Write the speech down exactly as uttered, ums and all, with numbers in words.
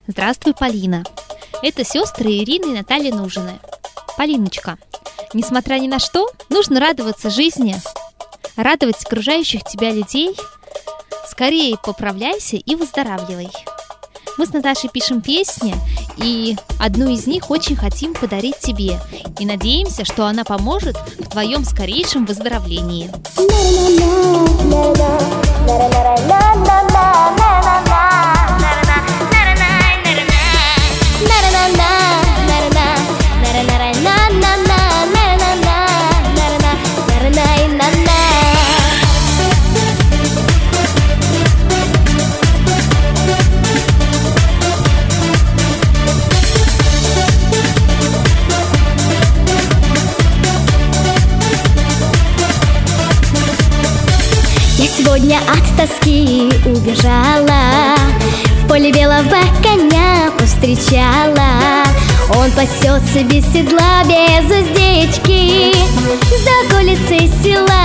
Здравствуй, Полина. Это сестры Ирина и Наталья Нужины. Полиночка, несмотря ни на что, нужно радоваться жизни, радовать окружающих тебя людей. Скорее поправляйся и выздоравливай. Мы с Наташей пишем песни, и одну из них очень хотим подарить тебе. И надеемся, что она поможет в твоем скорейшем выздоровлении. Я сегодня от тоски убежала, в поле белого коня повстречала. Он пасется без седла, без уздечки, за околицей села.